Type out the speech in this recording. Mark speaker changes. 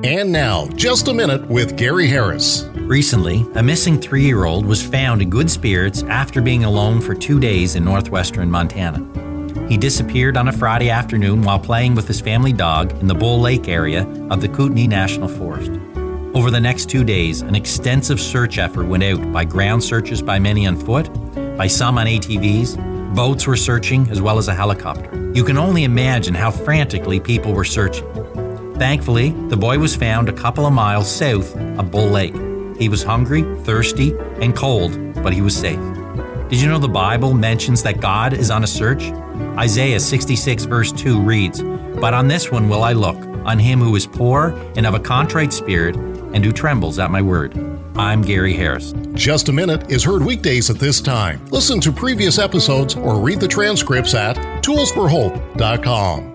Speaker 1: And now, Just a Minute with Gary Harris.
Speaker 2: Recently, a missing 3-year-old was found in good spirits after being alone for 2 days in northwestern Montana. He disappeared on a Friday afternoon while playing with his family dog in the Bull Lake area of the Kootenai National Forest. Over the next 2 days, an extensive search effort went out by ground searches by many on foot, by some on ATVs. Boats were searching as well as a helicopter. You can only imagine how frantically people were searching. Thankfully, the boy was found a couple of miles south of Bull Lake. He was hungry, thirsty, and cold, but he was safe. Did you know the Bible mentions that God is on a search? Isaiah 66 verse 2 reads, "But on this one will I look, on him who is poor and of a contrite spirit, and who trembles at my word." I'm Gary Harris.
Speaker 1: Just a Minute is heard weekdays at this time. Listen to previous episodes or read the transcripts at toolsforhope.com.